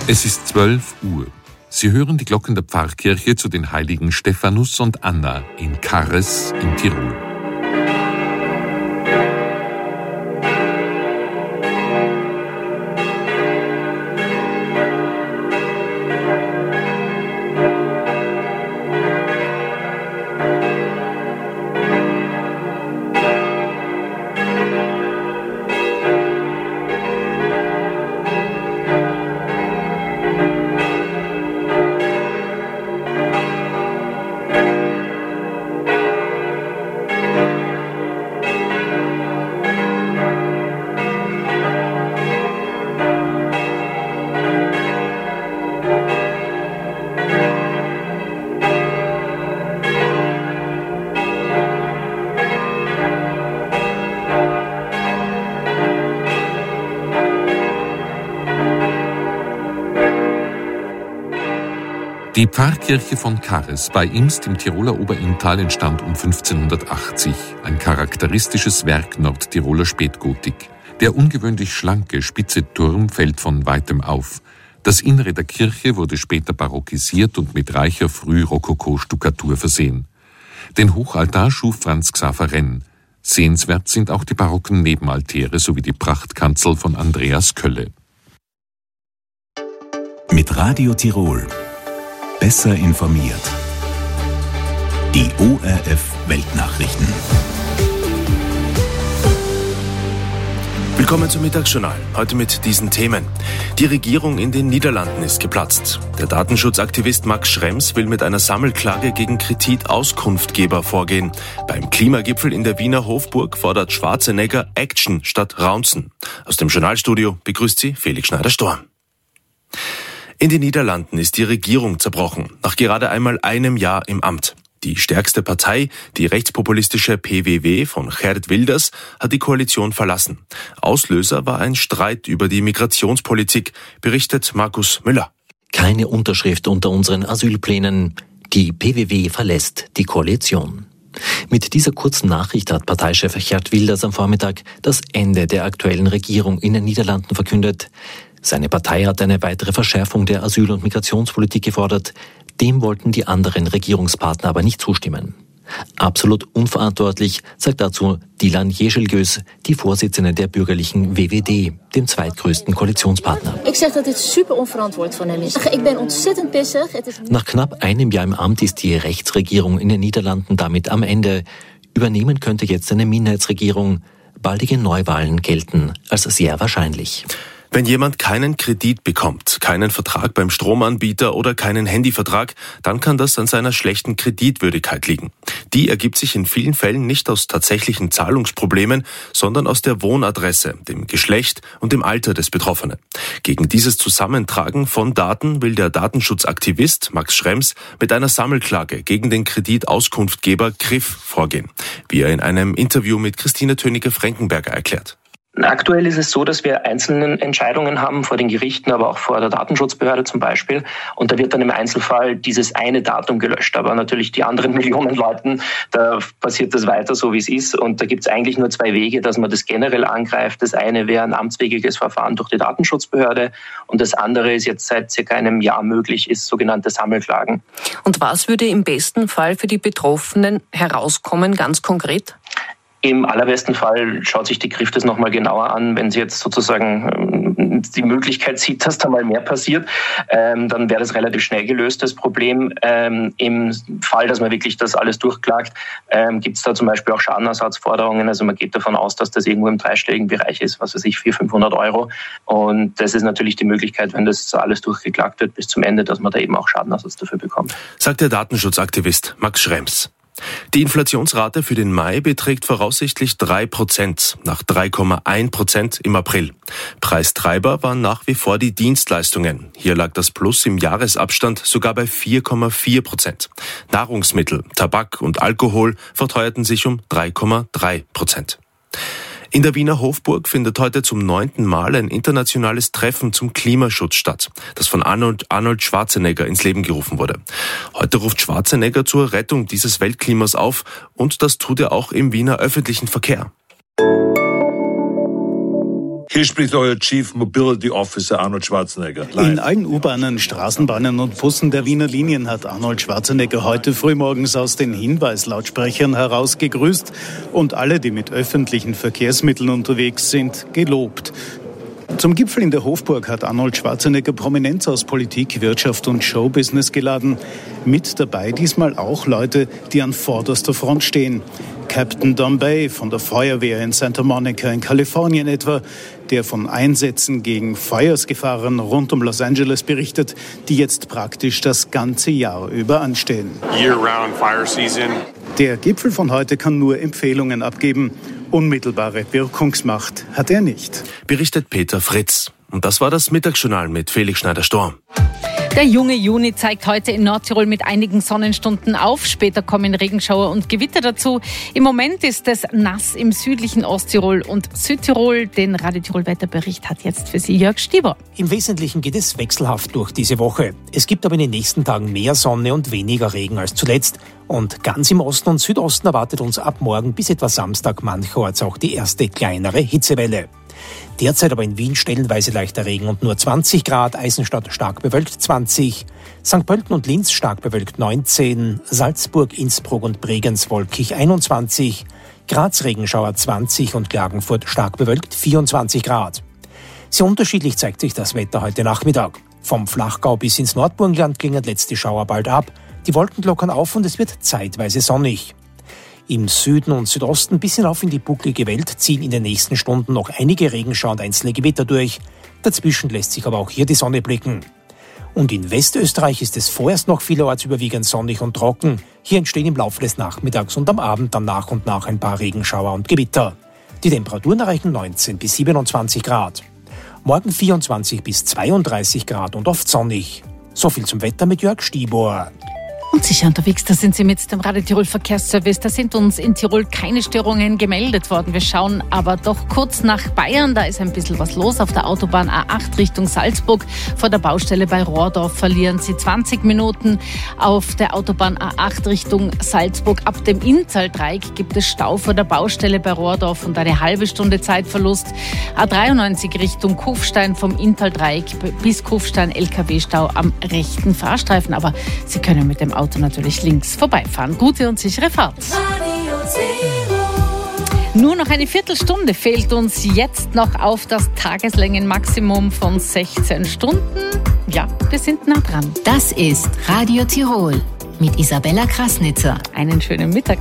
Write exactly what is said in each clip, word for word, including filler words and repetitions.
Es ist zwölf Uhr. Sie hören die Glocken der Pfarrkirche zu den Heiligen Stephanus und Anna in Carres in Tirol. Die Pfarrkirche von Carres bei Imst im Tiroler Oberinntal entstand um fünfzehnhundertachtzig, ein charakteristisches Werk Nordtiroler Spätgotik. Der ungewöhnlich schlanke, spitze Turm fällt von weitem auf. Das Innere der Kirche wurde später barockisiert und mit reicher Frührokoko-Stuckatur versehen. Den Hochaltar schuf Franz Xaver Renn. Sehenswert sind auch die barocken Nebenaltäre sowie die Prachtkanzel von Andreas Kölle. Mit Radio Tirol. Besser informiert. Die O R F Weltnachrichten. Willkommen zum Mittagsjournal. Heute mit diesen Themen. Die Regierung in den Niederlanden ist geplatzt. Der Datenschutzaktivist Max Schrems will mit einer Sammelklage gegen Kreditauskunftgeber vorgehen. Beim Klimagipfel in der Wiener Hofburg fordert Schwarzenegger Action statt Raunzen. Aus dem Journalstudio begrüßt sie Felix Schneider-Storm. In den Niederlanden ist die Regierung zerbrochen, nach gerade einmal einem Jahr im Amt. Die stärkste Partei, die rechtspopulistische P W W von Geert Wilders, hat die Koalition verlassen. Auslöser war ein Streit über die Migrationspolitik, berichtet Markus Müller. Keine Unterschrift unter unseren Asylplänen. Die P W W verlässt die Koalition. Mit dieser kurzen Nachricht hat Parteichef Geert Wilders am Vormittag das Ende der aktuellen Regierung in den Niederlanden verkündet. Seine Partei hat eine weitere Verschärfung der Asyl- und Migrationspolitik gefordert. Dem wollten die anderen Regierungspartner aber nicht zustimmen. Absolut unverantwortlich, sagt dazu Dilan Yeşilgöz, die Vorsitzende der bürgerlichen W W D, dem zweitgrößten Koalitionspartner. Ich sage, dass das super unverantwortlich von ihm ist. Ich bin ontzettend pissig. Nach knapp einem Jahr im Amt ist die Rechtsregierung in den Niederlanden damit am Ende. Übernehmen könnte jetzt eine Minderheitsregierung. Baldige Neuwahlen gelten als sehr wahrscheinlich. Wenn jemand keinen Kredit bekommt, keinen Vertrag beim Stromanbieter oder keinen Handyvertrag, dann kann das an seiner schlechten Kreditwürdigkeit liegen. Die ergibt sich in vielen Fällen nicht aus tatsächlichen Zahlungsproblemen, sondern aus der Wohnadresse, dem Geschlecht und dem Alter des Betroffenen. Gegen dieses Zusammentragen von Daten will der Datenschutzaktivist Max Schrems mit einer Sammelklage gegen den Kreditauskunftgeber K R I F vorgehen, wie er in einem Interview mit Christine Töniger-Frankenberger erklärt. Aktuell ist es so, dass wir einzelne Entscheidungen haben vor den Gerichten, aber auch vor der Datenschutzbehörde zum Beispiel. Und da wird dann im Einzelfall dieses eine Datum gelöscht. Aber natürlich die anderen Millionen Leuten, da passiert das weiter so, wie es ist. Und da gibt es eigentlich nur zwei Wege, dass man das generell angreift. Das eine wäre ein amtswidriges Verfahren durch die Datenschutzbehörde. Und das andere ist jetzt seit circa einem Jahr möglich, ist sogenannte Sammelklagen. Und was würde im besten Fall für die Betroffenen herauskommen, ganz konkret? Im allerbesten Fall schaut sich die K R I F das nochmal genauer an. Wenn sie jetzt sozusagen ähm, die Möglichkeit sieht, dass da mal mehr passiert, ähm, dann wäre das relativ schnell gelöst, das Problem. Ähm, Im Fall, dass man wirklich das alles durchklagt, ähm, gibt es da zum Beispiel auch Schadenersatzforderungen. Also man geht davon aus, dass das irgendwo im dreistelligen Bereich ist, was weiß ich, vierhundert, fünfhundert Euro. Und das ist natürlich die Möglichkeit, wenn das so alles durchgeklagt wird bis zum Ende, dass man da eben auch Schadenersatz dafür bekommt. Sagt der Datenschutzaktivist Max Schrems. Die Inflationsrate für den Mai beträgt voraussichtlich drei Prozent, nach drei Komma eins Prozent im April. Preistreiber waren nach wie vor die Dienstleistungen. Hier lag das Plus im Jahresabstand sogar bei vier Komma vier Prozent. Nahrungsmittel, Tabak und Alkohol verteuerten sich um drei Komma drei Prozent. In der Wiener Hofburg findet heute zum neunten Mal ein internationales Treffen zum Klimaschutz statt, das von Arnold, Arnold Schwarzenegger ins Leben gerufen wurde. Heute ruft Schwarzenegger zur Rettung dieses Weltklimas auf und das tut er auch im Wiener öffentlichen Verkehr. Hier spricht euer Chief Mobility Officer Arnold Schwarzenegger. Live. In allen U-Bahnen, Straßenbahnen und Bussen der Wiener Linien hat Arnold Schwarzenegger heute frühmorgens aus den Hinweislautsprechern heraus gegrüßt und alle, die mit öffentlichen Verkehrsmitteln unterwegs sind, gelobt. Zum Gipfel in der Hofburg hat Arnold Schwarzenegger Prominenz aus Politik, Wirtschaft und Showbusiness geladen. Mit dabei diesmal auch Leute, die an vorderster Front stehen. Captain Don Bay von der Feuerwehr in Santa Monica in Kalifornien etwa, der von Einsätzen gegen Feuersgefahren rund um Los Angeles berichtet, die jetzt praktisch das ganze Jahr über anstehen. Year-round fire season. Der Gipfel von heute kann nur Empfehlungen abgeben. Unmittelbare Wirkungsmacht hat er nicht. Berichtet Peter Fritz. Und das war das Mittagsjournal mit Felix Schneider-Storm. Der junge Juni zeigt heute in Nordtirol mit einigen Sonnenstunden auf. Später kommen Regenschauer und Gewitter dazu. Im Moment ist es nass im südlichen Osttirol und Südtirol. Den Radio Tirol Wetterbericht hat jetzt für Sie Jörg Stieber. Im Wesentlichen geht es wechselhaft durch diese Woche. Es gibt aber in den nächsten Tagen mehr Sonne und weniger Regen als zuletzt. Und ganz im Osten und Südosten erwartet uns ab morgen bis etwa Samstag mancherorts auch die erste kleinere Hitzewelle. Derzeit aber in Wien stellenweise leichter Regen und nur zwanzig Grad, Eisenstadt stark bewölkt zwanzig, Sankt Pölten und Linz stark bewölkt neunzehn, Salzburg, Innsbruck und Bregenz wolkig einundzwanzig, Graz Regenschauer zwanzig und Klagenfurt stark bewölkt vierundzwanzig Grad. Sehr unterschiedlich zeigt sich das Wetter heute Nachmittag. Vom Flachgau bis ins Nordburgenland klingen letzte Schauer bald ab, die Wolken lockern auf und es wird zeitweise sonnig. Im Süden und Südosten bis hinauf in die bucklige Welt ziehen in den nächsten Stunden noch einige Regenschauer und einzelne Gewitter durch. Dazwischen lässt sich aber auch hier die Sonne blicken. Und in Westösterreich ist es vorerst noch vielerorts überwiegend sonnig und trocken. Hier entstehen im Laufe des Nachmittags und am Abend dann nach und nach ein paar Regenschauer und Gewitter. Die Temperaturen erreichen neunzehn bis siebenundzwanzig Grad. Morgen vierundzwanzig bis zweiunddreißig Grad und oft sonnig. So viel zum Wetter mit Jörg Stieber. Und sicher unterwegs, da sind Sie mit dem Radio Tirol Verkehrsservice. Da sind uns in Tirol keine Störungen gemeldet worden. Wir schauen aber doch kurz nach Bayern. Da ist ein bisschen was los auf der Autobahn A acht Richtung Salzburg. Vor der Baustelle bei Rohrdorf verlieren Sie zwanzig Minuten. Auf der Autobahn A acht Richtung Salzburg ab dem Inntal-Dreieck gibt es Stau vor der Baustelle bei Rohrdorf und eine halbe Stunde Zeitverlust. A dreiundneunzig Richtung Kufstein vom Inntal-Dreieck bis Kufstein L K W-Stau am rechten Fahrstreifen. Aber Sie können mit dem Auto natürlich links vorbeifahren. Gute und sichere Fahrt. Nur noch eine Viertelstunde fehlt uns jetzt noch auf das Tageslängenmaximum von sechzehn Stunden. Ja, wir sind nah dran. Das ist Radio Tirol mit Isabella Krasnitzer. Einen schönen Mittag.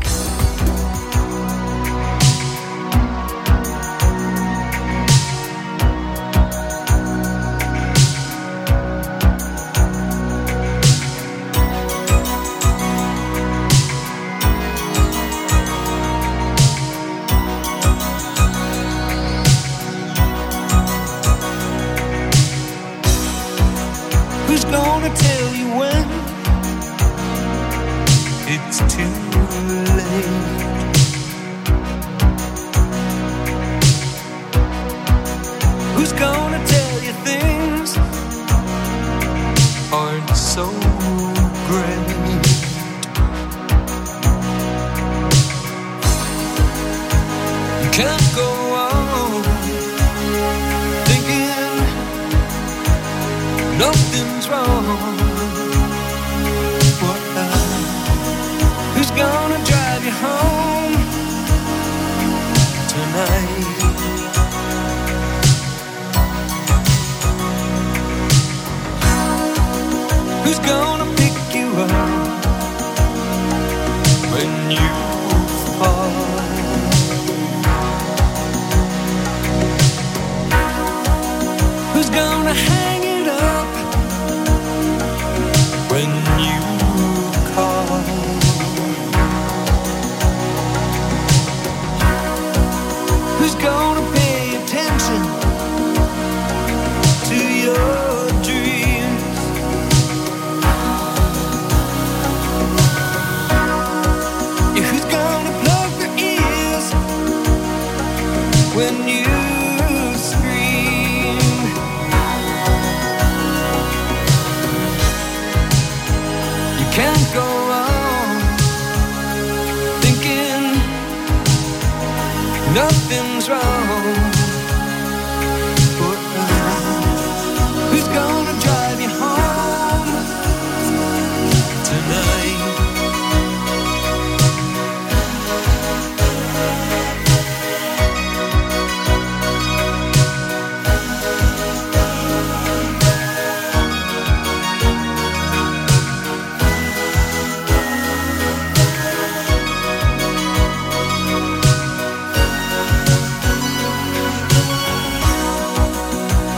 Nothing's wrong.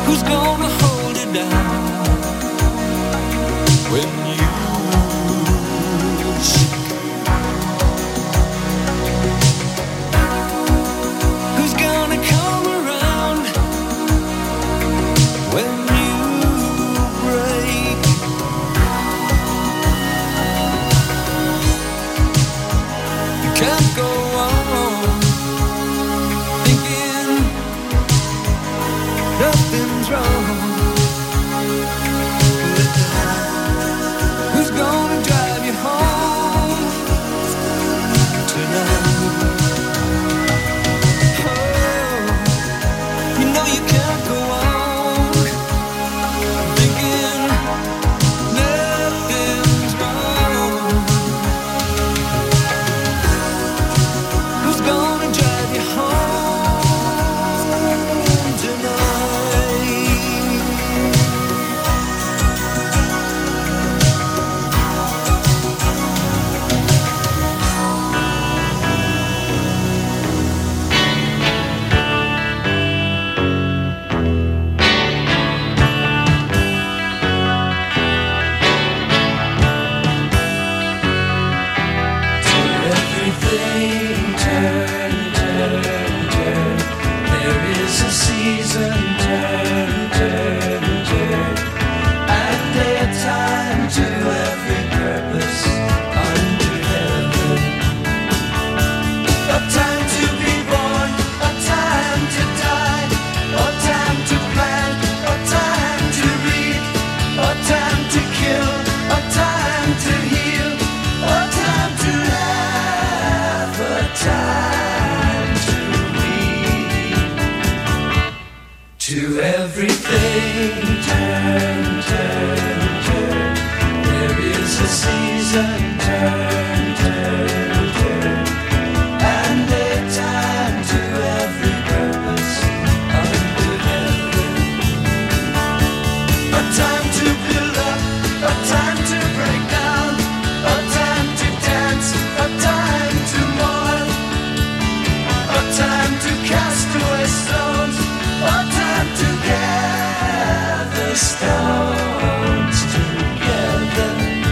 Who's gonna hold it down when you're sick? Who's gonna come around when you break? You can't go on thinking nothing's wrong. Who's gonna drive you home tonight? Oh, you know you can't go on thinking nothing's wrong. Who's gonna drive you home tonight? Everything turn, turn, turn. There is a season, turn, turn, turn. And a time to every purpose under heaven. A time to be born, a time to die, a time to plant, a time to reap, a time to kill, a time to heal, a time to laugh, a time to weep. To everything turn, turn, turn. There is a season, turn, turn, turn. And a time to every purpose under heaven. A time to build up, a time to break down, a time to dance, a time to mourn, a time to cast away stones, a time to gather stones together.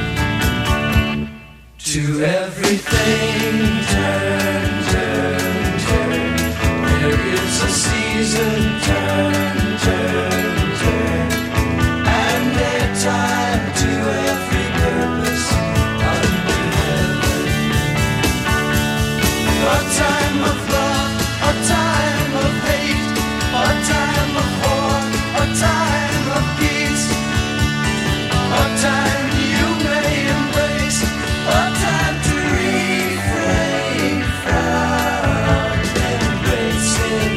To everything turn, turn, turn. There is a season, turn, turn, turn. And a time to every purpose under heaven. A time of love, a time of hate, a time of war, a time of peace, a time you may embrace, a time to refrain from embracing.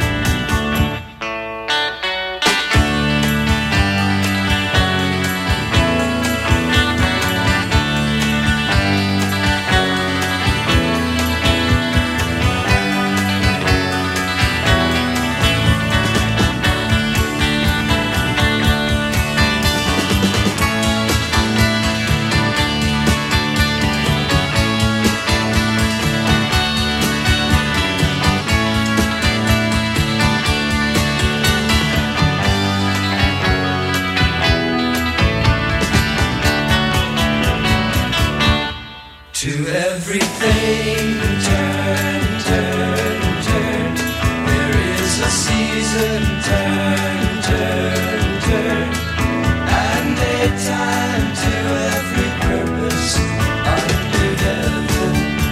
To everything turn, turn, turn. There is a season, turn, turn, turn. And a time to every purpose under heaven.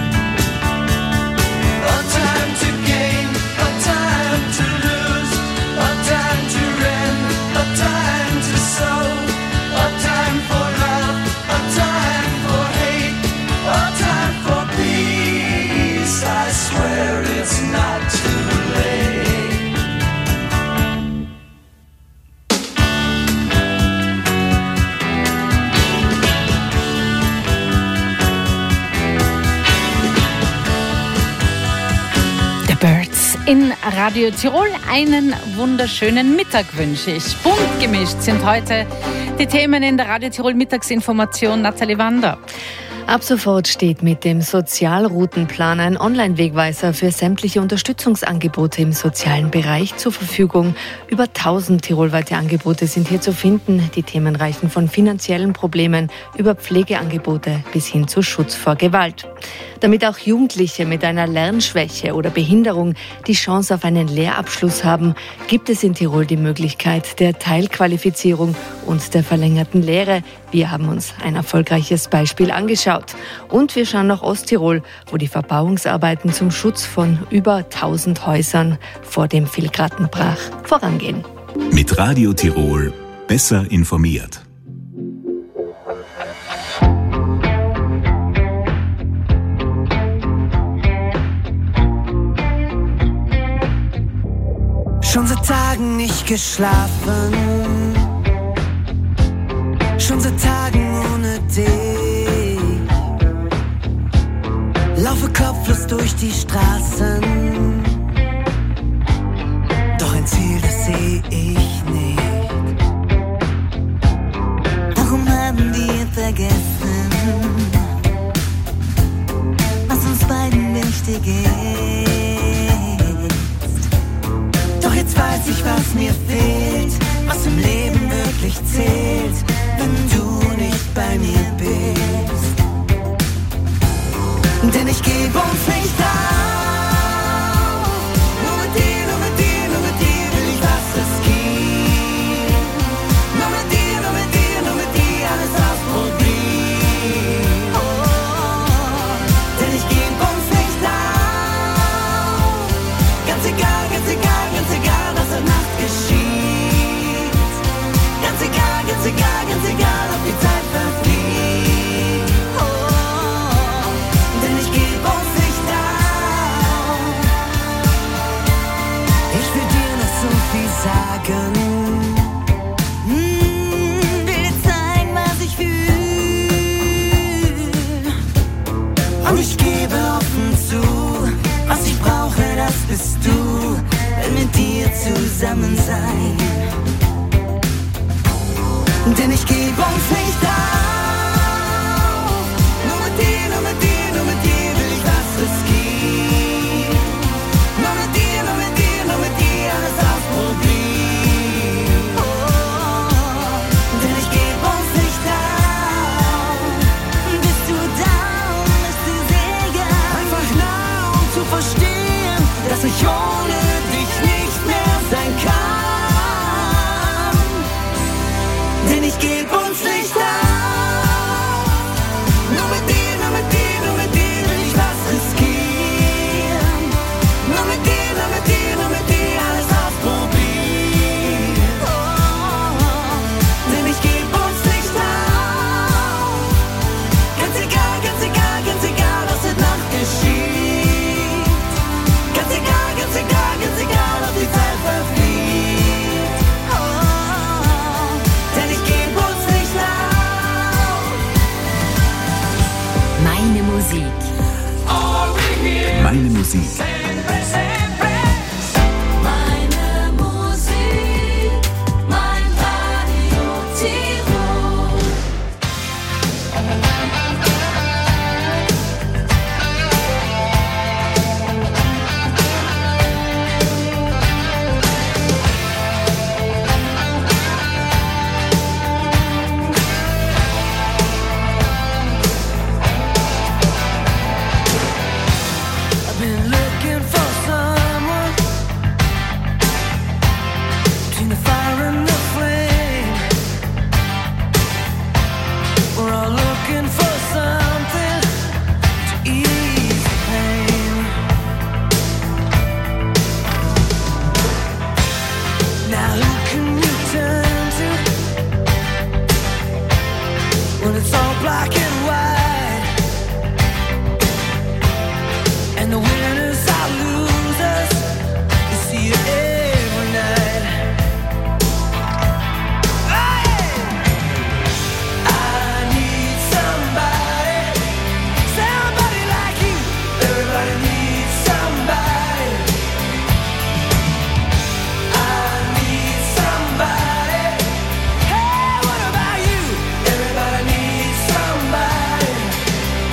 A time to gain, a time to lose, a time to rend, a time to sow, a time for love, a time for hate, a time for peace. I swear it's not too late. The Birds in Radio Tirol. Einen wunderschönen Mittag wünsche ich. Bunt gemischt sind heute die Themen in der Radio Tirol Mittagsinformation. Nathalie Wander. Ab sofort steht mit dem Sozialroutenplan ein Online-Wegweiser für sämtliche Unterstützungsangebote im sozialen Bereich zur Verfügung. Über tausend tirolweite Angebote sind hier zu finden. Die Themen reichen von finanziellen Problemen über Pflegeangebote bis hin zu Schutz vor Gewalt. Damit auch Jugendliche mit einer Lernschwäche oder Behinderung die Chance auf einen Lehrabschluss haben, gibt es in Tirol die Möglichkeit der Teilqualifizierung und der verlängerten Lehre. Wir haben uns ein erfolgreiches Beispiel angeschaut. Und wir schauen nach Osttirol, wo die Verbauungsarbeiten zum Schutz von über tausend Häusern vor dem Vilgratenbrach vorangehen. Mit Radio Tirol besser informiert. Schon seit Tagen nicht geschlafen, schon seit Tagen ohne dich. Laufe kopflos durch die Straßen, doch ein Ziel, das seh ich nicht. Warum haben wir vergessen, was uns beiden wichtig ist? Doch jetzt weiß ich, was mir fehlt, was im Leben wirklich zählt, wenn du nicht bei mir bist. Denn ich geb uns nicht auf. Nur mit dir, nur mit dir, nur mit dir will ich was riskieren. Nur mit dir, nur mit dir, nur mit dir alles ausprobieren. Oh, denn ich geb uns nicht auf. Ganz egal, ganz egal, ganz egal, was in Nacht geschieht. Ganz egal, ganz egal, ganz egal, ob die Zeit verfliegt. Sagen, hm, will zeigen, was ich fühl. Und ich gebe offen zu, was ich brauche, das bist du. Will mit dir zusammen sein. Denn ich gebe uns nicht auf. Nur mit dir, nur mit dir, nur mit dir will ich was riskieren. Nur mit dir, nur mit dir, nur mit dir alles ausprobieren. Dass ich ohne dich nicht mehr sein kann. Denn ich geb uns nicht auf. Nur mit dir, nur mit dir, nur mit dir will ich was riskieren. Nur mit dir, nur mit dir, nur mit dir alles ausprobieren. Oh, denn ich geb uns nicht auf. Ganz egal, ganz egal, ganz egal, was heute Nacht geschieht. Ganz egal, ganz egal, ganz egal, ob die Zeit verfliegt. Oh, denn ich geb uns nicht auf. Meine Musik. Meine Musik. Meine Musik, mein Radio Tirol. I've been looking for someone between the fire and the flame. We're all looking for something to ease the pain. Now who can you turn to when it's all black and white? And the winners are losers. You see it every night. Hey! I need somebody, somebody like you. Everybody needs somebody. I need somebody. Hey, what about you? Everybody needs somebody.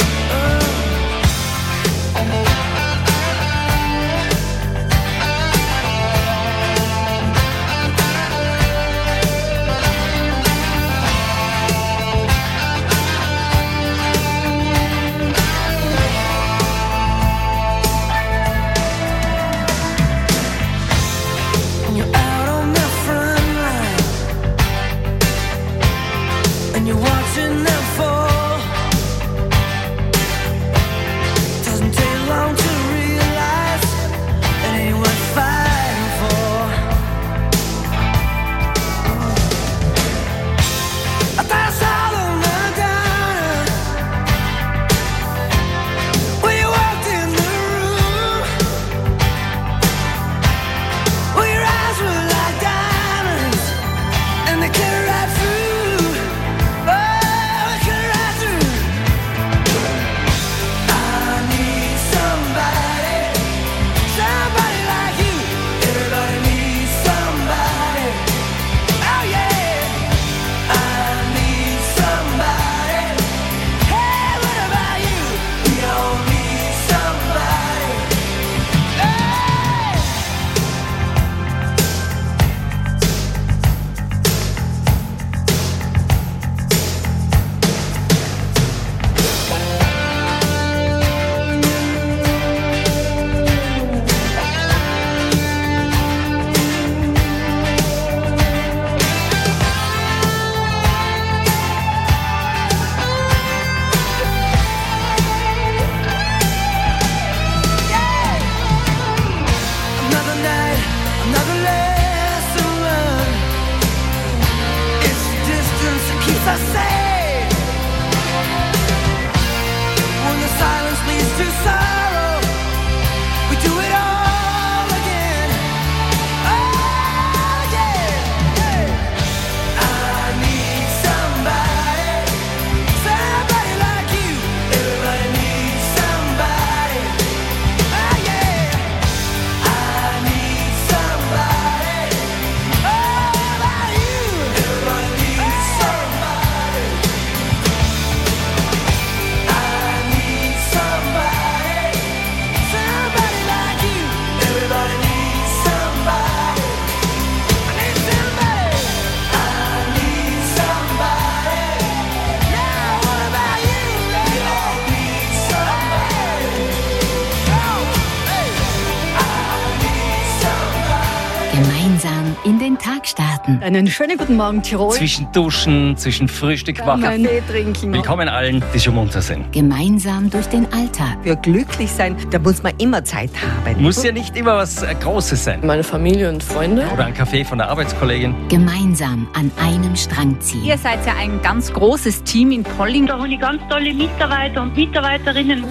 in den Tag starten. Einen schönen guten Morgen, Tirol. Zwischen Duschen, zwischen Frühstück, Wachen. Kaffee trinken. Willkommen allen, die schon munter sind. Gemeinsam durch den Alltag. Für glücklich sein, da muss man immer Zeit haben. Muss ja nicht immer was Großes sein. Meine Familie und Freunde. Oder ein Kaffee von der Arbeitskollegin. Gemeinsam an einem Strang ziehen. Ihr seid ja ein ganz großes Team in Polling. Da habe ich ganz tolle Mitarbeiter und Mitarbeiterinnen.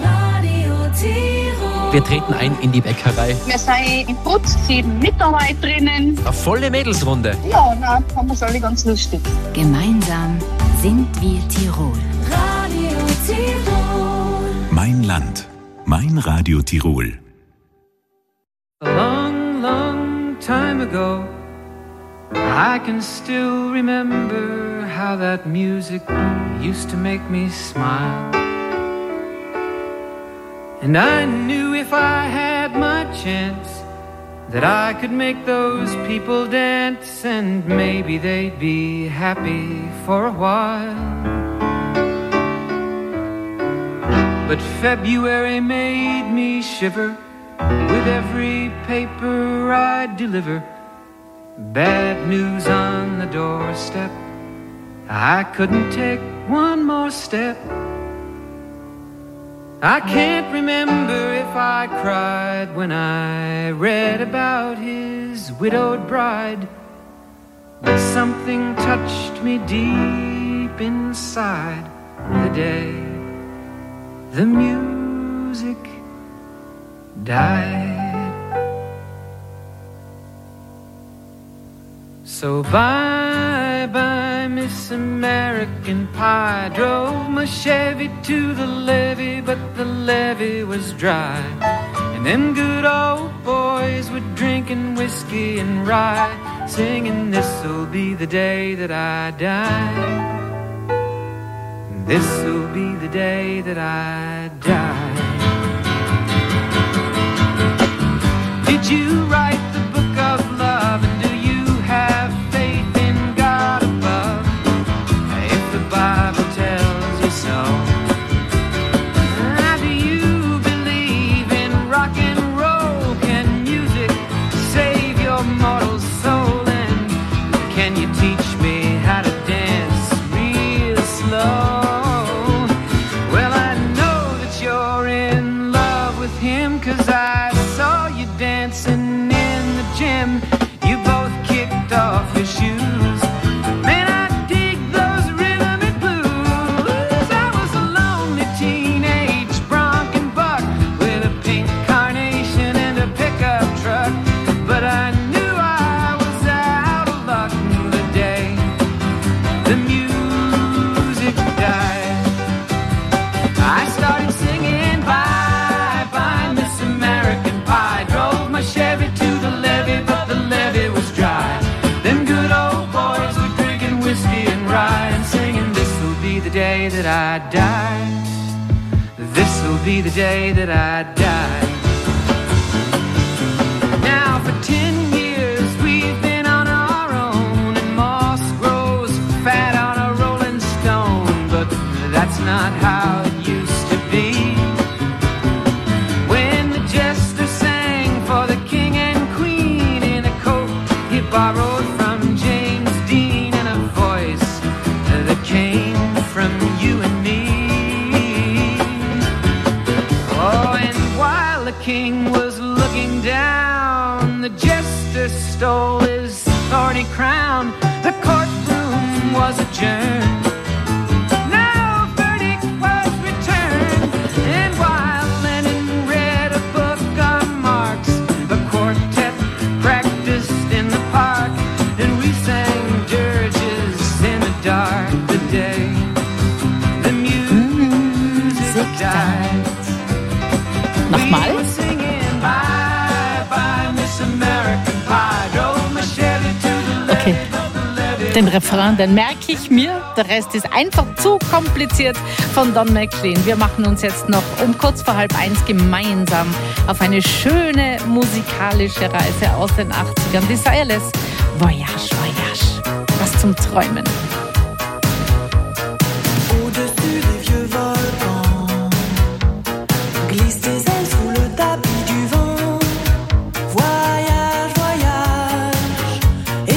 Wir treten ein in die Bäckerei. Wir sind im Putz, sieben Mitarbeiterinnen. Eine volle Mädelsrunde. Ja, nein, haben wir es alle ganz lustig. Gemeinsam sind wir Tirol. Radio Tirol. Mein Land. Mein Radio Tirol. A long, long time ago, I can still remember how that music used to make me smile. And I knew if I had my chance that I could make those people dance, and maybe they'd be happy for a while. But February made me shiver with every paper I deliver. Bad news on the doorstep, I couldn't take one more step. I can't remember if I cried when I read about his widowed bride, but something touched me deep inside the day the music died. So bye bye Miss American Pie. Drove my Chevy to the levee, but the levee was dry. And them good old boys were drinking whiskey and rye, singing this'll be the day that I die. This'll be the day that I die. Did you write the book of love, and do you have faith in God above? If the Bible tells you so. Do you believe in rock and roll? Can music save your mortal soul? And can you teach me how to dance real slow? Well, I know that you're in love with him, 'cause I saw you dancing in the gym. You both kicked off your shoes. Man, I dig those rhythm and blues. I was a lonely teenage bronc and buck with a pink carnation and a pickup truck, but I knew I was out of luck the day the music died. I started singing bye bye Miss American Pie. Drove my Chevy to the levee, but the levee was dry. Them good old boys were drinking whiskey and rye and singing this'll be the day that I die. This'll be the day that I die. Now for ten years we've been on our own, and moss grows fat on a rolling stone, but that's not how it used to be. When the jester sang for the king and queen in a coat he borrowed from James Dean, and a voice that came from you and me. Oh, and while the king was looking down, the jester stole his thorny crown. The courtroom was adjourned. No verdict was returned. And while Lennon read a book on Marx, the quartet practiced in the park, and we sang dirges in the dark the day the music died. Nochmal? We were singing bye bye Miss American Pie. Drove my Chevy to the levee, Okay. but the levee Den Refrain, den merke ich mir. Der Rest ist einfach zu kompliziert von Don McLean. Wir machen uns jetzt noch um kurz vor halb eins gemeinsam auf eine schöne musikalische Reise aus den achtzigern. Desireless, Voyage, Voyage. Was zum Träumen. Au-dessus des vieux volcans, glisse tes ailes sous le tapis du vent. Voyage, voyage,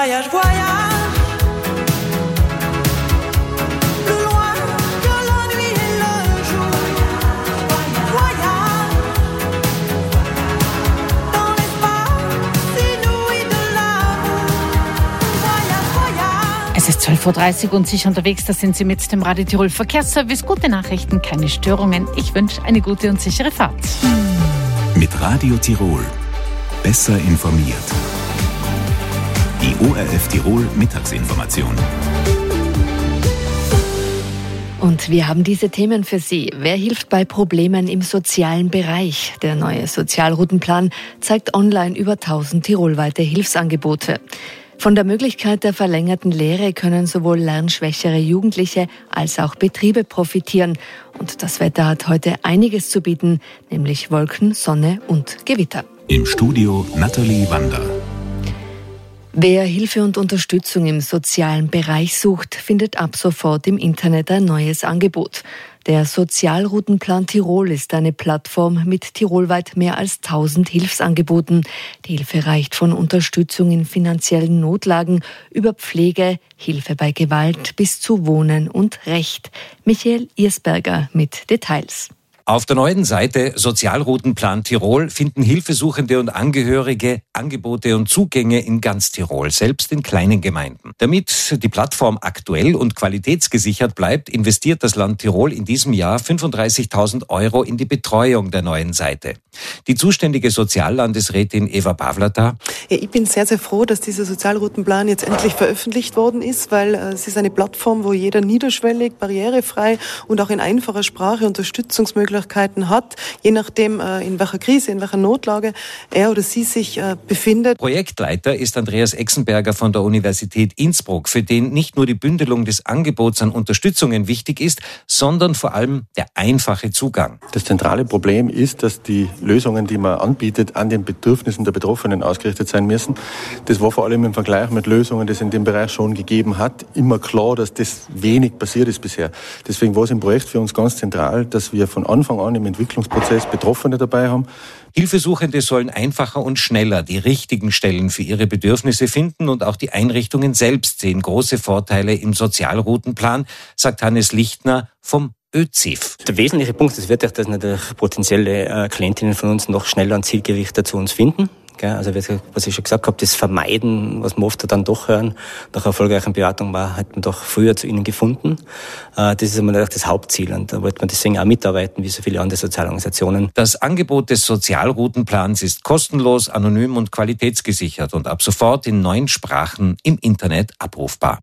Voyage, voyage. Plus loin que la nuit et le jour. Voyage. Dans l'espace inouï de l'amour. Voyage, voyage. Es ist zwölf Uhr dreißig und sicher unterwegs, da sind Sie mit dem Radio Tirol Verkehrsservice. Gute Nachrichten, keine Störungen. Ich wünsche eine gute und sichere Fahrt. Mit Radio Tirol. Besser informiert. Die O R F Tirol Mittagsinformation. Und wir haben diese Themen für Sie. Wer hilft bei Problemen im sozialen Bereich? Der neue Sozialroutenplan zeigt online über tausend tirolweite Hilfsangebote. Von der Möglichkeit der verlängerten Lehre können sowohl lernschwächere Jugendliche als auch Betriebe profitieren. Und das Wetter hat heute einiges zu bieten, nämlich Wolken, Sonne und Gewitter. Im Studio Nathalie Wander. Wer Hilfe und Unterstützung im sozialen Bereich sucht, findet ab sofort im Internet ein neues Angebot. Der Sozialroutenplan Tirol ist eine Plattform mit tirolweit mehr als tausend Hilfsangeboten. Die Hilfe reicht von Unterstützung in finanziellen Notlagen über Pflege, Hilfe bei Gewalt bis zu Wohnen und Recht. Michael Irsberger mit Details. Auf der neuen Seite Sozialroutenplan Tirol finden Hilfesuchende und Angehörige Angebote und Zugänge in ganz Tirol, selbst in kleinen Gemeinden. Damit die Plattform aktuell und qualitätsgesichert bleibt, investiert das Land Tirol in diesem Jahr fünfunddreißigtausend Euro in die Betreuung der neuen Seite. Die zuständige Soziallandesrätin Eva Pavlata. Ja, ich bin sehr, sehr froh, dass dieser Sozialroutenplan jetzt endlich veröffentlicht worden ist, weil äh, es ist eine Plattform, wo jeder niederschwellig, barrierefrei und auch in einfacher Sprache Unterstützungsmöglichkeiten hat, je nachdem, in welcher Krise, in welcher Notlage er oder sie sich befindet. Projektleiter ist Andreas Exenberger von der Universität Innsbruck, für den nicht nur die Bündelung des Angebots an Unterstützungen wichtig ist, sondern vor allem der einfache Zugang. Das zentrale Problem ist, dass die Lösungen, die man anbietet, an den Bedürfnissen der Betroffenen ausgerichtet sein müssen. Das war vor allem im Vergleich mit Lösungen, die es in dem Bereich schon gegeben hat, immer klar, dass das wenig passiert ist bisher. Deswegen war es im Projekt für uns ganz zentral, dass wir von Anfang an im Entwicklungsprozess Betroffene dabei haben. Hilfesuchende sollen einfacher und schneller die richtigen Stellen für ihre Bedürfnisse finden und auch die Einrichtungen selbst sehen große Vorteile im Sozialroutenplan, sagt Hannes Lichtner vom Ö Z I F. Der wesentliche Punkt ist wirklich, dass natürlich potenzielle Klientinnen von uns noch schneller und zielgerichtet zu uns finden. Also was ich schon gesagt habe, das Vermeiden, was wir oft dann doch hören, nach erfolgreichen Beratung war, hat man doch früher zu ihnen gefunden. Das ist immer das Hauptziel und da wollte man deswegen auch mitarbeiten, wie so viele andere Sozialorganisationen. Das Angebot des Sozialroutenplans ist kostenlos, anonym und qualitätsgesichert und ab sofort in neun Sprachen im Internet abrufbar.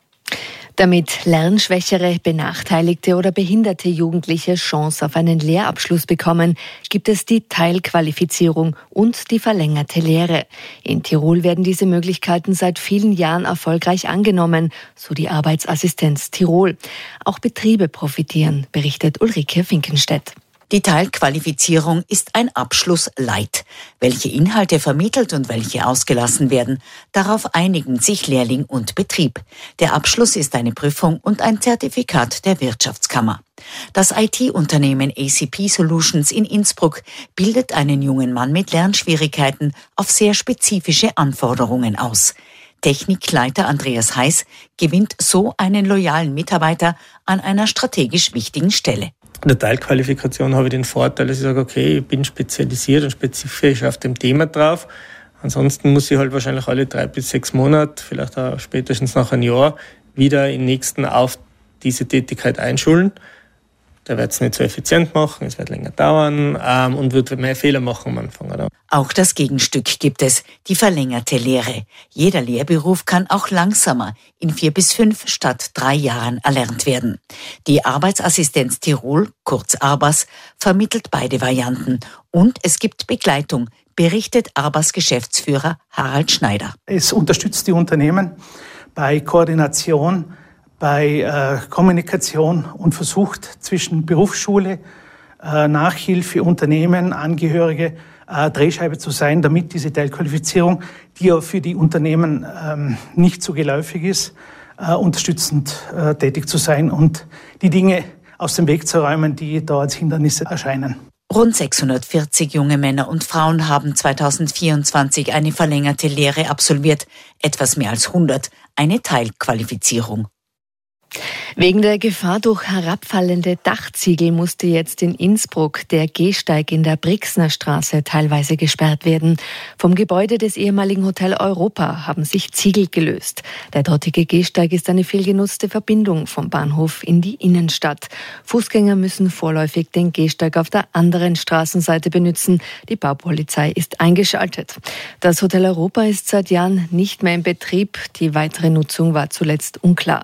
Damit lernschwächere, benachteiligte oder behinderte Jugendliche Chance auf einen Lehrabschluss bekommen, gibt es die Teilqualifizierung und die verlängerte Lehre. In Tirol werden diese Möglichkeiten seit vielen Jahren erfolgreich angenommen, so die Arbeitsassistenz Tirol. Auch Betriebe profitieren, berichtet Ulrike Finkenstedt. Die Teilqualifizierung ist ein Abschluss light. Welche Inhalte vermittelt und welche ausgelassen werden, darauf einigen sich Lehrling und Betrieb. Der Abschluss ist eine Prüfung und ein Zertifikat der Wirtschaftskammer. Das I T-Unternehmen A C P Solutions in Innsbruck bildet einen jungen Mann mit Lernschwierigkeiten auf sehr spezifische Anforderungen aus. Technikleiter Andreas Heiß gewinnt so einen loyalen Mitarbeiter an einer strategisch wichtigen Stelle. In der Teilqualifikation habe ich den Vorteil, dass ich sage, okay, ich bin spezialisiert und spezifisch auf dem Thema drauf. Ansonsten muss ich halt wahrscheinlich alle drei bis sechs Monate, vielleicht auch spätestens nach einem Jahr, wieder im nächsten auf diese Tätigkeit einschulen. Der wird es nicht so effizient machen, es wird länger dauern ähm, und wird mehr Fehler machen am Anfang. Oder? Auch das Gegenstück gibt es, die verlängerte Lehre. Jeder Lehrberuf kann auch langsamer, in vier bis fünf statt drei Jahren erlernt werden. Die Arbeitsassistenz Tirol, kurz ARBAS, vermittelt beide Varianten und es gibt Begleitung, berichtet ARBAS-Geschäftsführer Harald Schneider. Es unterstützt die Unternehmen bei Koordination, bei äh, Kommunikation und versucht zwischen Berufsschule, äh, Nachhilfe, Unternehmen, Angehörige äh, Drehscheibe zu sein, damit diese Teilqualifizierung, die ja für die Unternehmen ähm, nicht so geläufig ist, äh, unterstützend äh, tätig zu sein und die Dinge aus dem Weg zu räumen, die da als Hindernisse erscheinen. Rund sechshundertvierzig junge Männer und Frauen haben zweitausendvierundzwanzig eine verlängerte Lehre absolviert, etwas mehr als hundert eine Teilqualifizierung. Wegen der Gefahr durch herabfallende Dachziegel musste jetzt in Innsbruck der Gehsteig in der Brixner Straße teilweise gesperrt werden. Vom Gebäude des ehemaligen Hotel Europa haben sich Ziegel gelöst. Der dortige Gehsteig ist eine vielgenutzte Verbindung vom Bahnhof in die Innenstadt. Fußgänger müssen vorläufig den Gehsteig auf der anderen Straßenseite benutzen. Die Baupolizei ist eingeschaltet. Das Hotel Europa ist seit Jahren nicht mehr in Betrieb. Die weitere Nutzung war zuletzt unklar.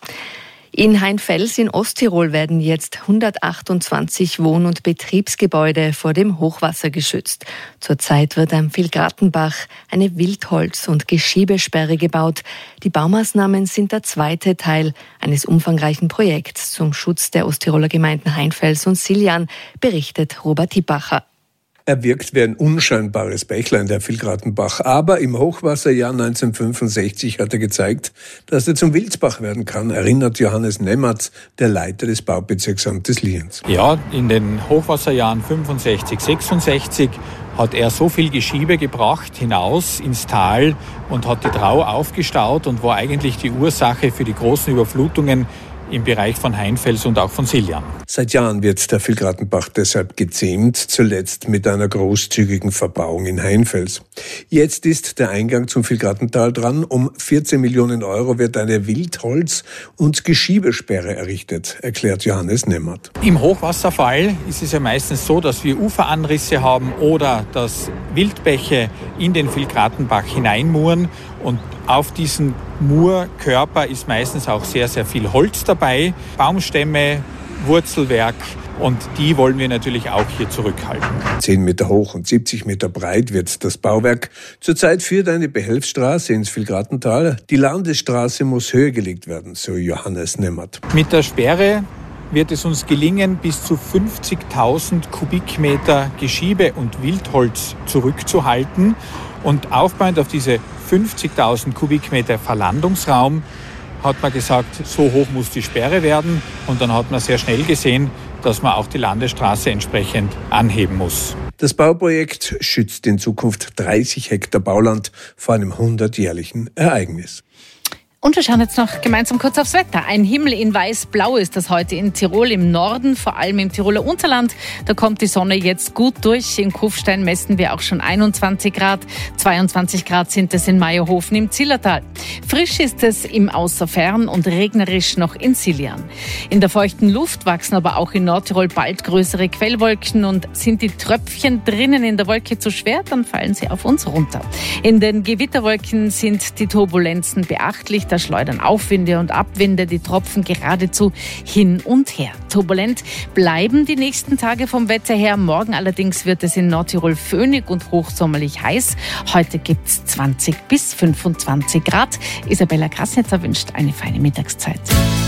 In Heinfels in Osttirol werden jetzt hundertachtundzwanzig Wohn- und Betriebsgebäude vor dem Hochwasser geschützt. Zurzeit wird am Vilgratenbach eine Wildholz- und Geschiebesperre gebaut. Die Baumaßnahmen sind der zweite Teil eines umfangreichen Projekts zum Schutz der Osttiroler Gemeinden Heinfels und Siljan, berichtet Robert Hippacher. Er wirkt wie ein unscheinbares Bächlein, der Vilgratenbach. Aber im Hochwasserjahr neunzehnhundertfünfundsechzig hat er gezeigt, dass er zum Wilsbach werden kann, erinnert Johannes Nemmertz, der Leiter des Baubezirksamtes Lienz. Ja, in den Hochwasserjahren fünfundsechzig, sechsundsechzig hat er so viel Geschiebe gebracht hinaus ins Tal und hat die Drau aufgestaut und war eigentlich die Ursache für die großen Überflutungen im Bereich von Heinfels und auch von Siljan. Seit Jahren wird der Vilgratenbach deshalb gezähmt, zuletzt mit einer großzügigen Verbauung in Heinfels. Jetzt ist der Eingang zum Vilgratental dran. Um vierzehn Millionen Euro wird eine Wildholz- und Geschiebesperre errichtet, erklärt Johannes Nemmert. Im Hochwasserfall ist es ja meistens so, dass wir Uferanrisse haben oder dass Wildbäche in den Vilgratenbach hineinmuren. Und auf diesen Murkörper ist meistens auch sehr, sehr viel Holz dabei, Baumstämme, Wurzelwerk, und die wollen wir natürlich auch hier zurückhalten. Zehn Meter hoch und siebzig Meter breit wird das Bauwerk. Zurzeit führt eine Behelfsstraße ins Vilgratental. Die Landesstraße muss höher gelegt werden, so Johannes Nemmert. Mit der Sperre wird es uns gelingen, bis zu fünfzigtausend Kubikmeter Geschiebe und Wildholz zurückzuhalten. Und aufbauend auf diese fünfzigtausend Kubikmeter Verlandungsraum hat man gesagt, so hoch muss die Sperre werden. Und dann hat man sehr schnell gesehen, dass man auch die Landesstraße entsprechend anheben muss. Das Bauprojekt schützt in Zukunft dreißig Hektar Bauland vor einem hundertjährlichen Ereignis. Und wir schauen jetzt noch gemeinsam kurz aufs Wetter. Ein Himmel in weiß-blau ist das heute in Tirol, im Norden, vor allem im Tiroler Unterland. Da kommt die Sonne jetzt gut durch. In Kufstein messen wir auch schon einundzwanzig Grad. zweiundzwanzig Grad sind es in Meierhofen im Zillertal. Frisch ist es im Außerfern und regnerisch noch in Siljan. In der feuchten Luft wachsen aber auch in Nordtirol bald größere Quellwolken, und sind die Tröpfchen drinnen in der Wolke zu schwer, dann fallen sie auf uns runter. In den Gewitterwolken sind die Turbulenzen beachtlich. Da schleudern Aufwinde und Abwinde die Tropfen geradezu hin und her. Turbulent bleiben die nächsten Tage vom Wetter her. Morgen allerdings wird es in Nordtirol föhnig und hochsommerlich heiß. Heute gibt es zwanzig bis fünfundzwanzig Grad. Isabella Krasnitzer wünscht eine feine Mittagszeit.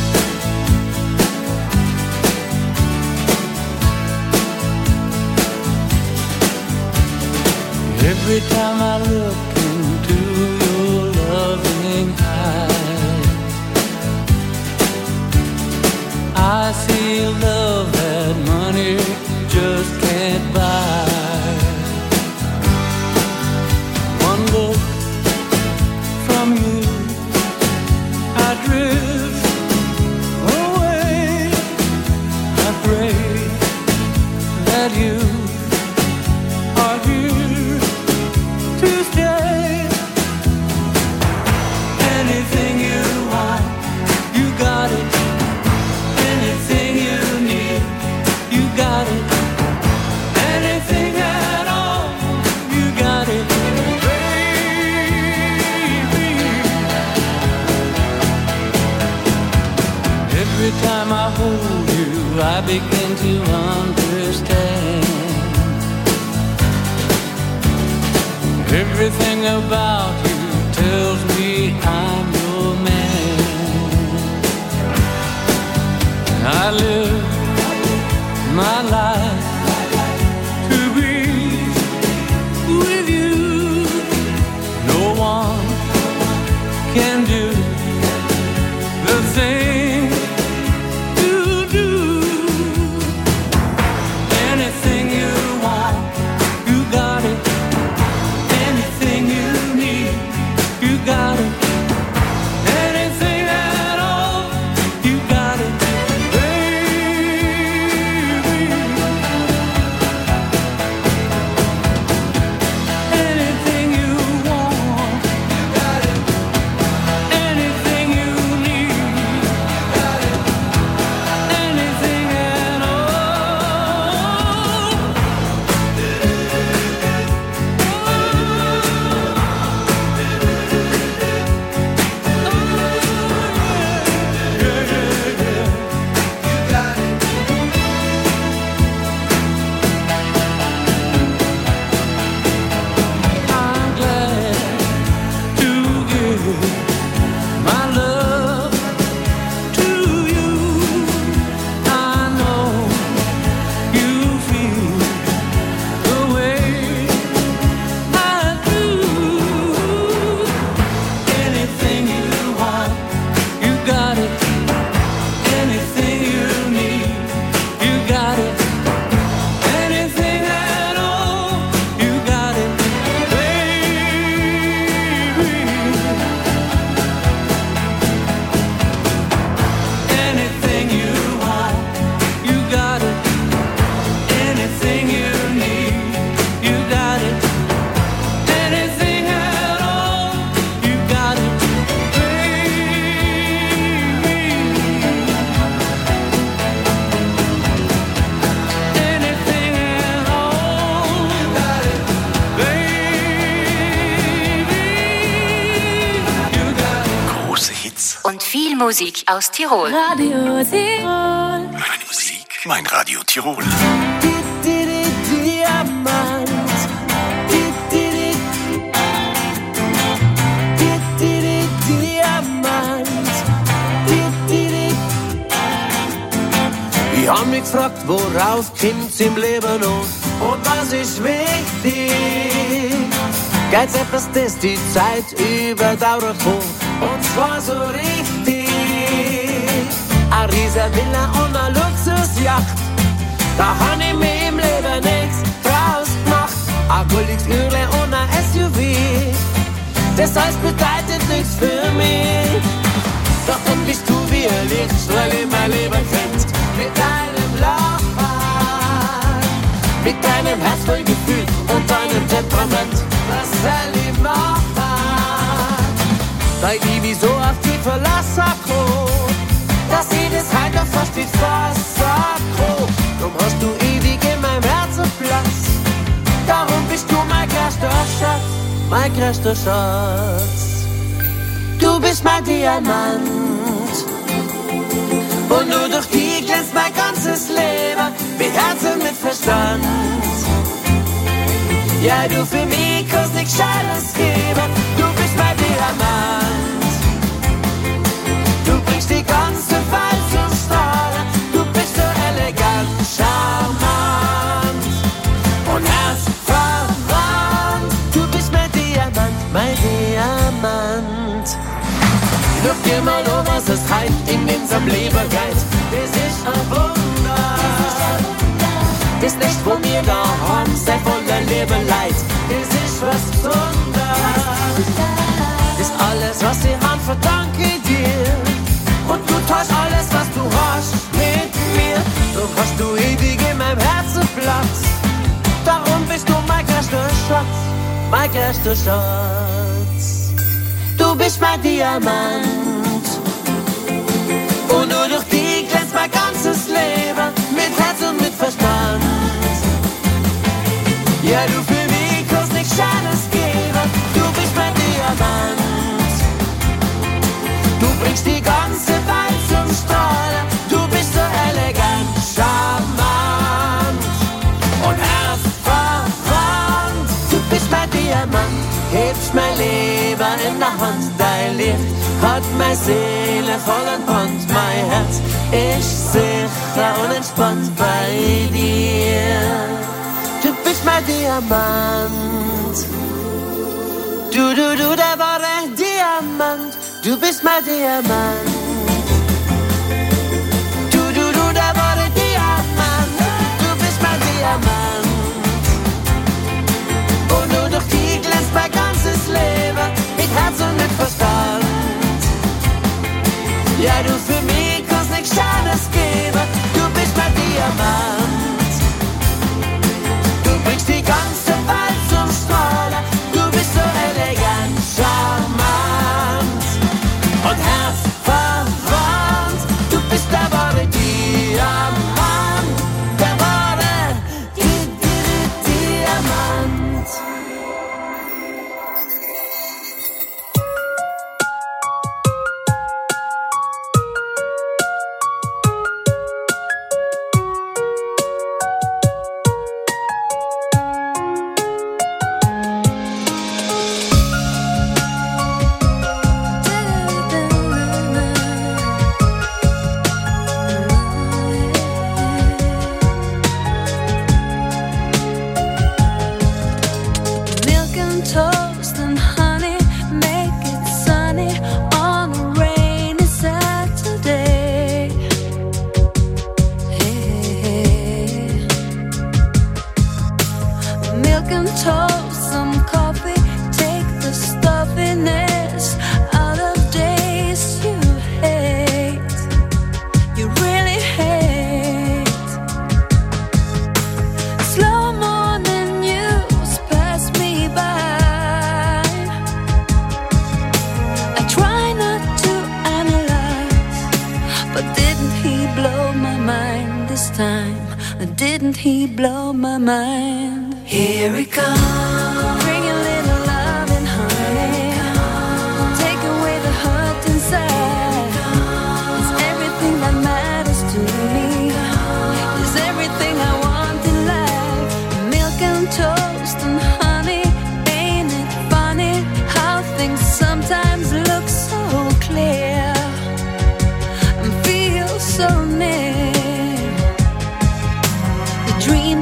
Every time I look into your loving eyes, I see love that money just can't buy. One look from you, I drift away. I pray that you are here to stay. Anything you want, you got it. Anything you need, you got it. Anything at all, you got it, baby. Every time I hold you, I begin to understand. Everything about you tells me I'm your man. I live my life to be with you. No one can do the thing you do. Anything you Musik aus Tirol. Radio Tirol. Meine Musik, mein Radio Tirol. Diamant. Diamant. Ich hab mich gefragt, worauf kommt's im Leben an und was ist wichtig? Geht's etwas, das die Zeit überdauert kann, und zwar so richtig. Eine riesen Villa und eine Luxusjacht, da hab ich mir im Leben nichts draus gemacht. Ein goldiges Uhrle und ein S U V, das heißt bedeutet nichts für mich. Doch dann bist du wie ein Lichtstrahl in mein Leben gefällt. Mit deinem Lachen, mit deinem Herz voll Gefühl und deinem Temperament. Was soll ich machen? Weil ich mich so auf dich verlassen kann, dass ich das heute noch fast nicht fassen kann. Drum hast du ewig in meinem Herzen Platz. Darum bist du mein größter Schatz, mein größter Schatz. Du bist mein Diamant und nur durch dich glänzt mein ganzes Leben, mit Herz und mit Verstand. Ja, du für mich kannst nichts Scheißes geben, du bist mein Diamant. Du bringst die ganze Welt zum Strahlen, du bist so elegant, charmant und herzverwandt. Du bist mein Diamant, mein Diamant. Schau dir mal an, was es heut in unserem Leben geht. Das ist ein Wunder. Das Licht, wo wir da haben, sei voller Leben Leid. Das ist was Besonderes. Das alles, was ich habe, verdanke ich dir. Und du tauschst alles, was du hast, mit mir. Darum hast du ewig in meinem Herzen Platz. Darum bist du mein größter Schatz, mein größter Schatz. Du bist mein Diamant und nur durch dich glänzt mein ganzes Leben, mit Herz und mit Verstand. Ja, du für mich kannst nichts Schönes geben, du bist mein Diamant. Du bringst die ganze Welt zum Strahlen, du bist so elegant, charmant und herzverwandt. Du bist mein Diamant, hebst mein Leben in der Hand, dein Licht hat meine Seele voll entbrannt, mein Herz ist sicher und entspannt bei dir. Du bist mein Diamant, du, du, du, der wahre Diamant, du bist mein Diamant. Du, du, du, der wahre Diamant, du bist mein Diamant. Und nur durch die glänzt mein ganzes Leben, mit Herz und mit Verstand. Ja, du für mich kannst nichts Schönes geben, du bist mein Diamant. Du bringst die ganze Welt zum Strahlen, du bist so elegant, charmant und herzverwandt. Du bist der wahre Diamant, der wahre Di- Di- Di- Diamant. Milk and toast and honey, make it sunny on a rainy Saturday. Hey. Milk and toast, some coffee, take the stuffiness out of days you hate. You really hate. Slow morning news pass me by. I try not to analyze, but didn't he blow my mind this time? Didn't he blow my mind? Here he comes, bring a little love and honey, take away the hurt inside.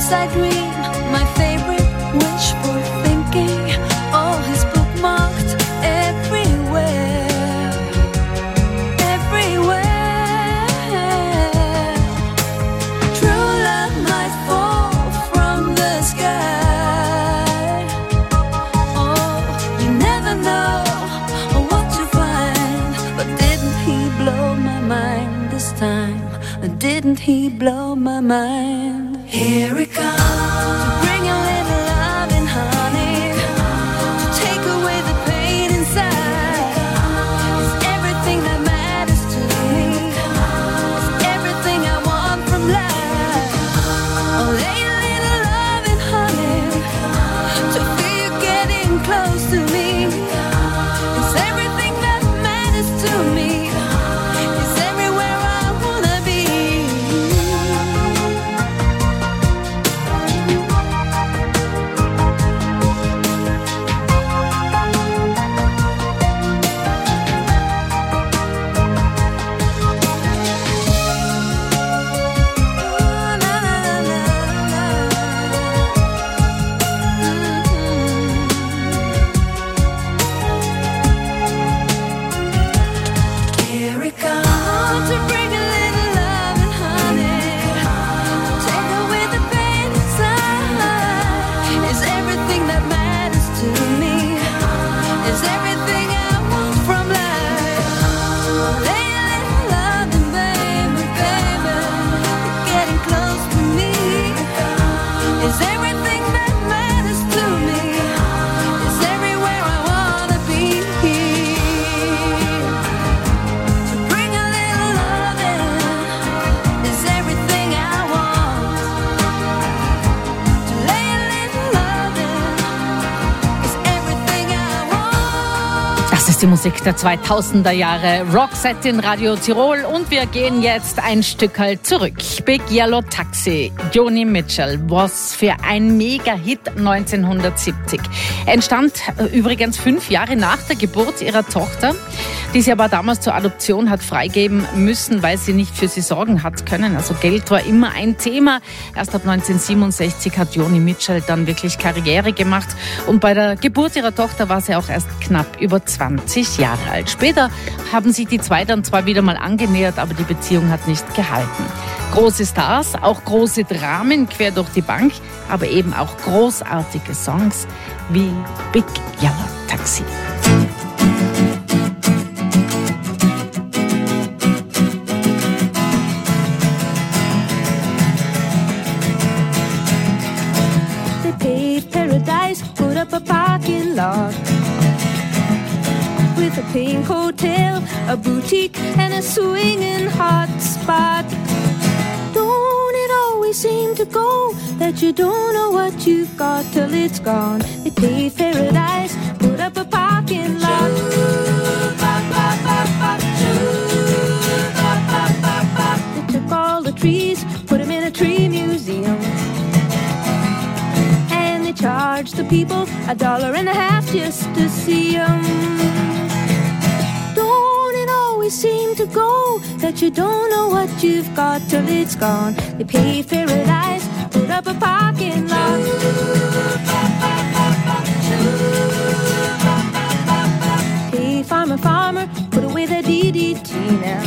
lucid dream, my favorite wishful thinking. All his bookmarked everywhere, everywhere. True love might fall from the sky. Oh, you never know what to find. But didn't he blow my mind this time? Didn't he blow my mind? Here he comes to bring a little love and honey, to take away the pain inside. It's everything that matters to me. It's everything I want from life. Oh, lay a little love and honey to feel you getting close to me. It's everything that matters to me. It's everywhere I wanna be. Here it comes to bring a little love and honey, take away the pain inside. It's everything that matters to me. It's everything I want from life. Lay a little love and baby, baby, you're getting close to me. It's everything that matters to me. It's everywhere I wanna be. To bring a little love in is everything I want. To lay a little love in is everything I want. Das ist die Musik der zweitausender Jahre. Roxette in Radio Tirol. Und wir gehen jetzt ein Stück halt zurück. Big Yellow Taxi, Joni Mitchell, was für ein Mega-Hit neunzehnhundertsiebzig. Entstand äh, übrigens fünf Jahre nach der Geburt ihrer Tochter, die sie aber damals zur Adoption hat freigeben müssen, weil sie nicht für sie sorgen hat können. Also Geld war immer ein Thema. Erst ab neunzehnhundertsiebenundsechzig hat Joni Mitchell dann wirklich Karriere gemacht. Und bei der Geburt ihrer Tochter war sie auch erst knapp über zwanzig Jahre alt. Später haben sich die zwei dann zwar wieder mal angenähert, aber die Beziehung hat nicht gehalten. Große Stars, auch große Dramen quer durch die Bank, aber eben auch großartige Songs wie Big Yellow Taxi. They paved paradise, put up a parking lot with a pink hotel, a boutique, and a swinging hot spot. Don't it always seem to go that you don't know what you've got till it's gone? They paved paradise, put up a parking lot. They took all the trees, put them in a tree museum, and they charged the people a dollar and a half just to see them. Don't it always seem to go that you don't know what you've got till it's gone? They paved paradise, put up a parking lot. Hey, farmer, farmer, put away the D D T now.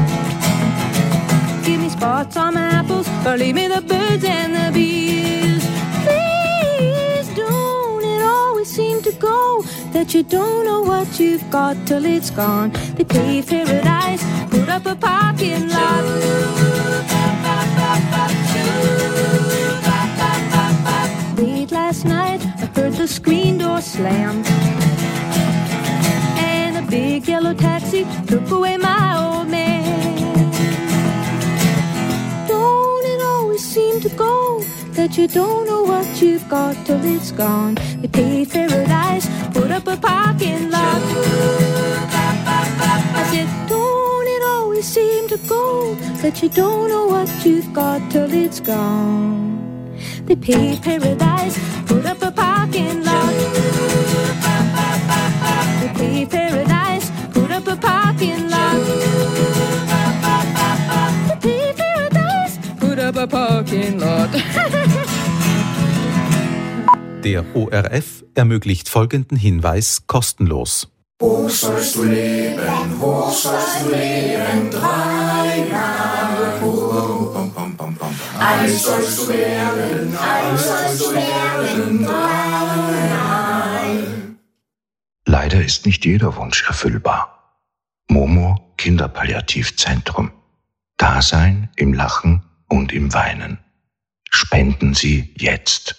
Give me spots on my apples, or leave me the birds and the bees. Please, don't it always seem to go that you don't know what you've got till it's gone? They paved paradise, put up a parking lot. Late last night, I heard the screen door slam, and a big yellow taxi took away my old man. Don't it always seem to go that you don't know what you've got till it's gone? They paved paradise, put up a parking lot. I said, don't it always seem to go that you don't know what you've got till it's gone? They paved paradise, put up a parking lot. They paved paradise, put up a parking lot. They paved paradise, put up a parking lot. Der O R F ermöglicht folgenden Hinweis kostenlos. Hoch sollst du leben, hoch sollst du leben, dreimal hoch. Eins sollst du werden, eins sollst du werden, dreimal. Leider ist nicht jeder Wunsch erfüllbar. Momo Kinderpalliativzentrum. Dasein im Lachen und im Weinen. Spenden Sie jetzt.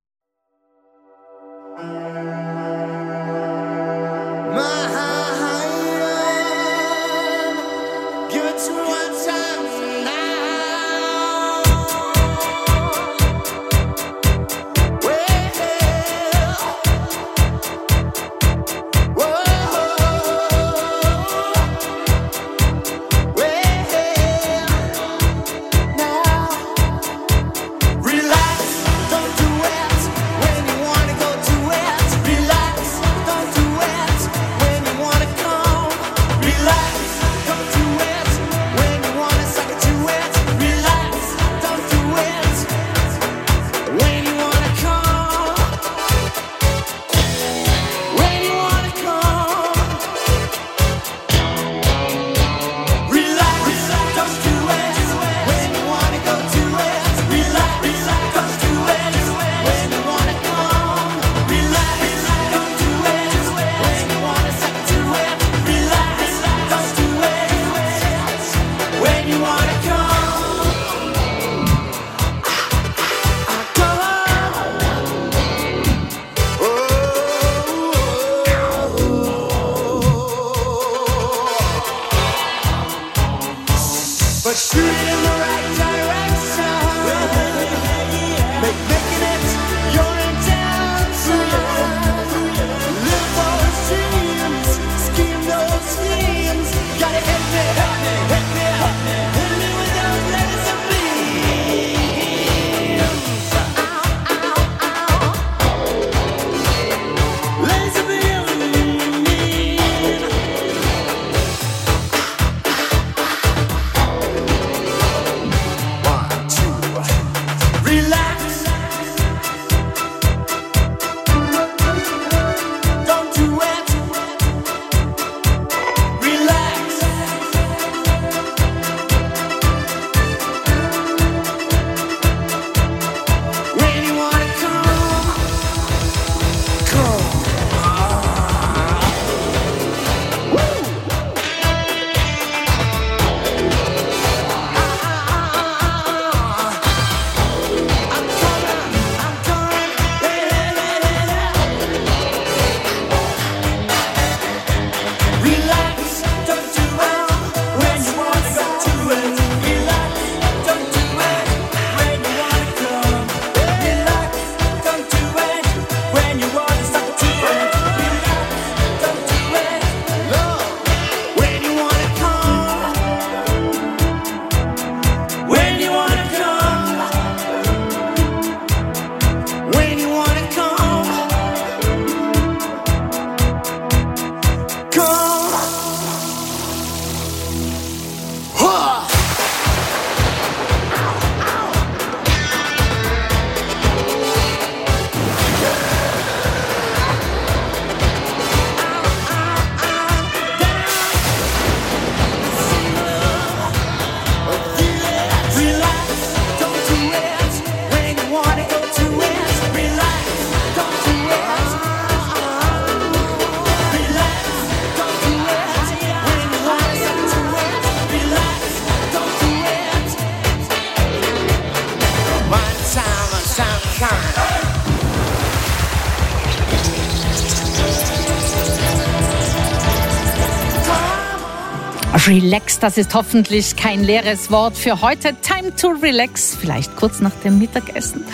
Relax, das ist hoffentlich kein leeres Wort für heute. Time to relax, vielleicht kurz nach dem Mittagessen.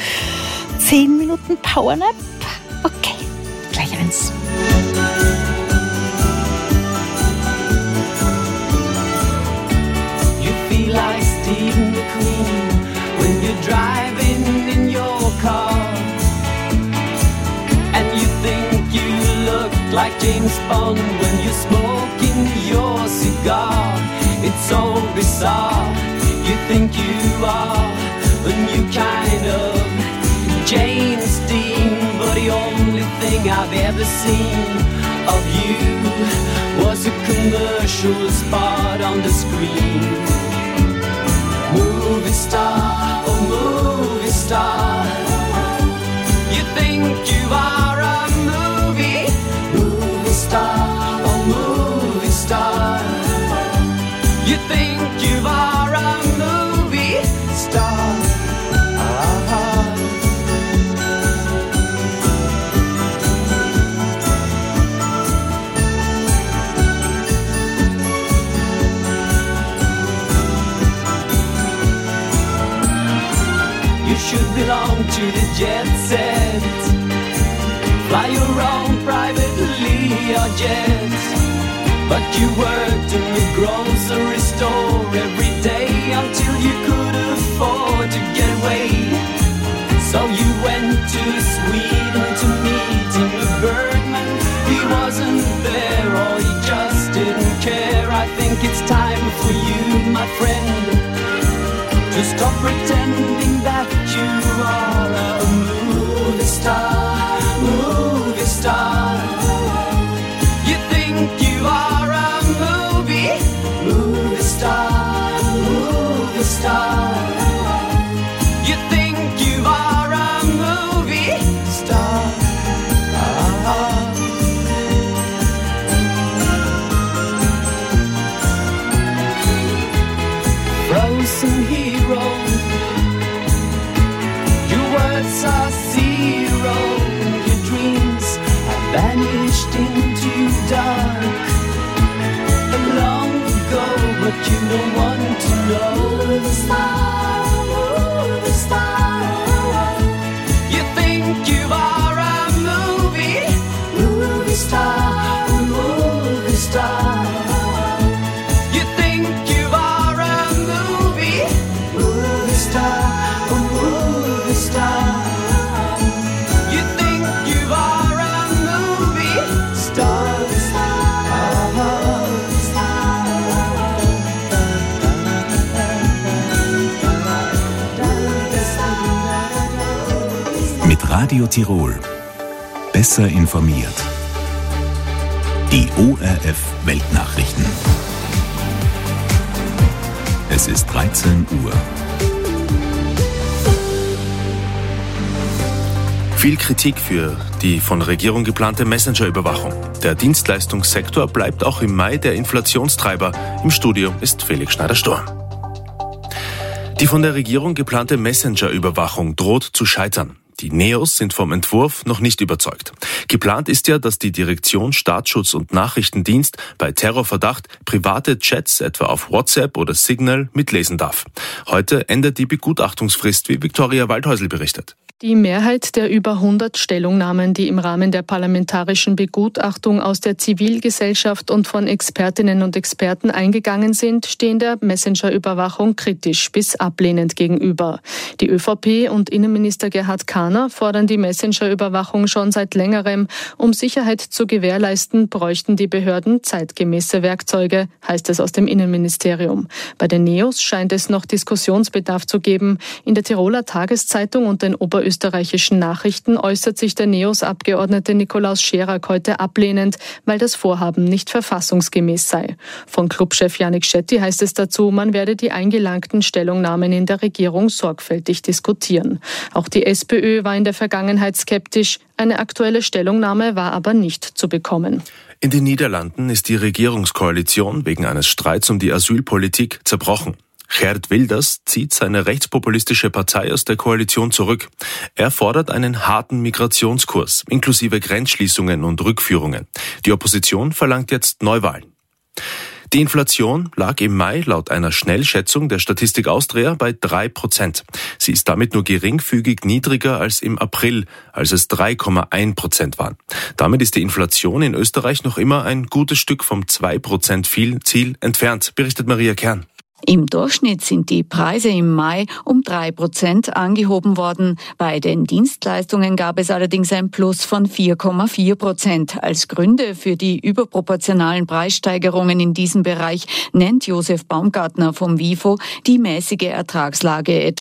Zehn Minuten Powernap? Okay, gleich eins. You feel like Steve McQueen when you're driving in your car, and you think you look like James Bond when you're smoking your cigar. It's so bizarre. You think you are a new kind of James Dean, but the only thing I've ever seen of you was a commercial spot on the screen. Movie star, oh movie star, you think you are a movie? Movie star, oh movie star, you think you are a movie star. Ah. You should belong to the jet set, fly your own privately or jet. But you worked in the grocery store every day until you could afford to get away. So you went to Sweden to meet Ingmar Bergman. He wasn't there or he just didn't care. I think it's time for you, my friend, to stop pretending that you are a movie star, movie star. You think you are a movie, movie star, movie star. You think you are a movie star. Ah. Frozen hero, your words are zero. Your dreams have vanished into dark long ago, but you don't want to know. Movie star, movie star. You think you are a movie, movie star, movie star. You think you are a movie, movie star, movie star. You think you are a movie star, star, Mit Radio Tirol. Besser informiert. Die O R F Weltnachrichten. Es ist dreizehn Uhr. Viel Kritik für die von der Regierung geplante Messenger-Überwachung. Der Dienstleistungssektor bleibt auch im Mai der Inflationstreiber. Im Studio ist Felix Schneider-Storm. Die von der Regierung geplante Messenger-Überwachung droht zu scheitern. Die Neos sind vom Entwurf noch nicht überzeugt. Geplant ist ja, dass die Direktion Staatsschutz und Nachrichtendienst bei Terrorverdacht private Chats etwa auf WhatsApp oder Signal mitlesen darf. Heute endet die Begutachtungsfrist, wie Viktoria Waldhäusl berichtet. Die Mehrheit der über hundert Stellungnahmen, die im Rahmen der parlamentarischen Begutachtung aus der Zivilgesellschaft und von Expertinnen und Experten eingegangen sind, stehen der Messenger-Überwachung kritisch bis ablehnend gegenüber. Die ÖVP und Innenminister Gerhard Kahner fordern die Messenger-Überwachung schon seit längerem. Um Sicherheit zu gewährleisten, bräuchten die Behörden zeitgemäße Werkzeuge, heißt es aus dem Innenministerium. Bei den Neos scheint es noch Diskussionsbedarf zu geben. In der Tiroler Tageszeitung und den Oberösterreichischen österreichischen Nachrichten äußert sich der Neos-Abgeordnete Nikolaus Scherak heute ablehnend, weil das Vorhaben nicht verfassungsgemäß sei. Von Clubchef Janik Shetty heißt es dazu, man werde die eingelangten Stellungnahmen in der Regierung sorgfältig diskutieren. Auch die SPÖ war in der Vergangenheit skeptisch. Eine aktuelle Stellungnahme war aber nicht zu bekommen. In den Niederlanden ist die Regierungskoalition wegen eines Streits um die Asylpolitik zerbrochen. Geert Wilders zieht seine rechtspopulistische Partei aus der Koalition zurück. Er fordert einen harten Migrationskurs, inklusive Grenzschließungen und Rückführungen. Die Opposition verlangt jetzt Neuwahlen. Die Inflation lag im Mai laut einer Schnellschätzung der Statistik Austria bei drei Prozent. Sie ist damit nur geringfügig niedriger als im April, als es drei Komma eins Prozent waren. Damit ist die Inflation in Österreich noch immer ein gutes Stück vom zwei Prozent Ziel entfernt, berichtet Maria Kern. Im Durchschnitt sind die Preise im Mai um drei Prozent angehoben worden. Bei den Dienstleistungen gab es allerdings ein Plus von vier Komma vier Prozent. Als Gründe für die überproportionalen Preissteigerungen in diesem Bereich nennt Josef Baumgartner vom WIFO die mäßige Ertragslage